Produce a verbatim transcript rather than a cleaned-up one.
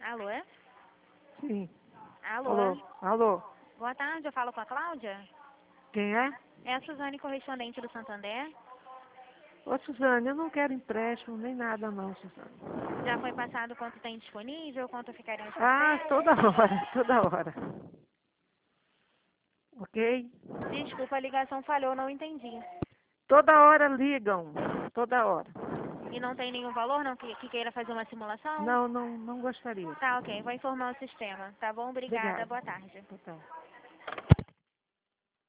Alô, é? Sim. Alô? Alô? Alô? Boa tarde, eu falo com a Cláudia? Quem é? É a Suzane, correspondente do Santander. Ô, Suzane, eu não quero empréstimo nem nada não, Suzane. Já foi passado quanto tem disponível, quanto ficaria os Ah, parceiros? toda hora, toda hora. Ok? Desculpa, a ligação falhou, não entendi. Toda hora ligam, toda hora. E não tem nenhum valor, não, que, que queira fazer uma simulação? Não, não, não gostaria. Tá, ok, vou informar o sistema. Tá bom? Obrigada, Obrigada. boa tarde. Boa tarde.